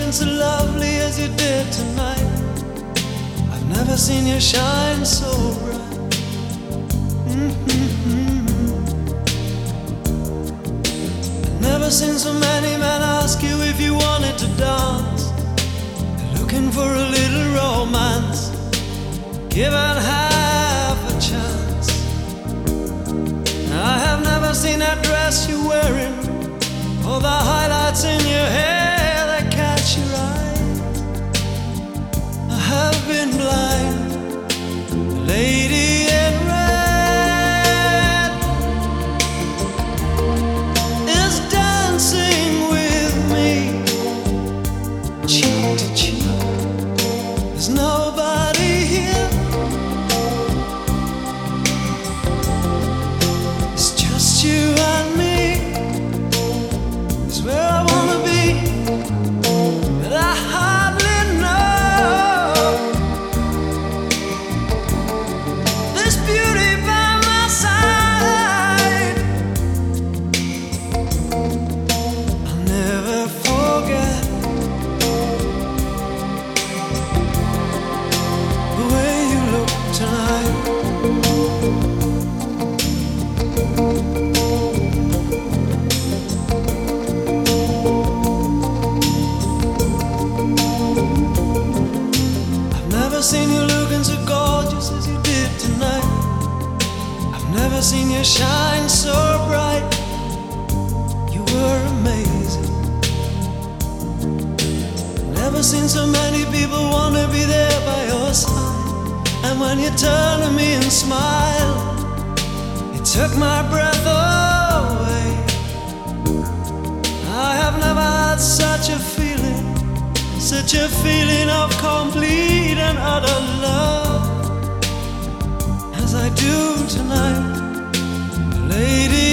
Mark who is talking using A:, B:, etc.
A: looking so lovely as you did tonight. I've never seen you shine so bright. I've never seen so many men ask you if you wanted to dance. They're looking for a little romance, given half a chance. I have never seen that dress you're wearing, or the highlights in your hair that catch your eye. I have been blind. The lady in red is dancing with me, cheek to cheek. There's nobody here. It's just you and me. It's where I wanna be, but I hardly know. This beauty by my side, I'll never forget the way you look tonight. I've never seen you looking so gorgeous as you did tonight. I've never seen you shine so bright. You were amazing. Never seen so many people want to be there by your side. And when you turn to me and smile, it took my breath away. I have never had such a feeling, such a feeling of complete and utter love as I do tonight, lady.